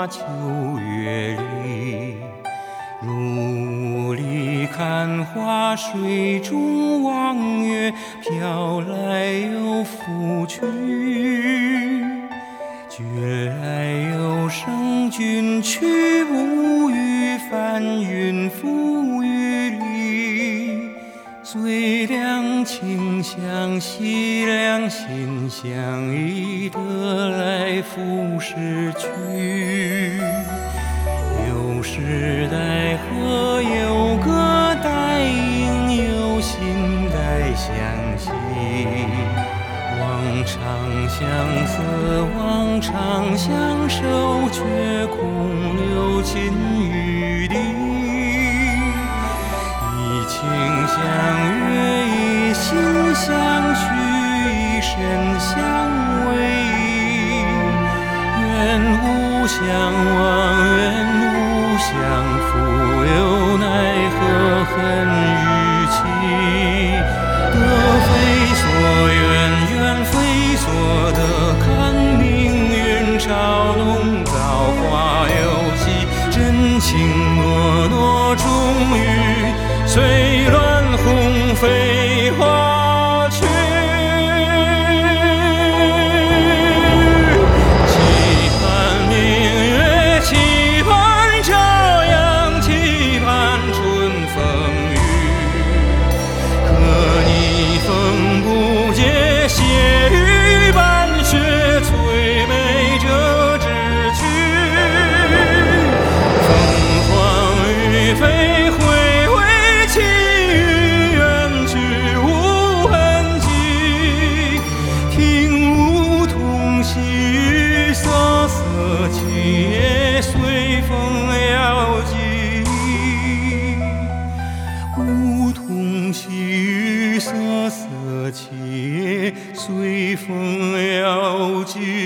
秋月里，如里看花，水中望月，飘来又浮去。觉来有声君去，无语翻云覆雨里。虽两情相惜，两心相依，得来复失去。有时代河，有歌待应，有心待相惜。往常相思，往常相守，却空留情于地。一情相悦，一心相许，一身相偎依。愿无相忘，愿无相负，又奈何恨与期。得非所愿，愿非所得，看命运嘲弄，造化游戏，真情诺诺，终于随乱红飞花去。期盼明月，期盼朝阳，期盼春风雨。可逆风不解，血雨半雪，催美这志趣。凤凰于飞，回味其余，远去无痕迹。听梧桐细雨，瑟瑟起也随风摇迹。梧桐细雨，瑟瑟起也随风摇迹。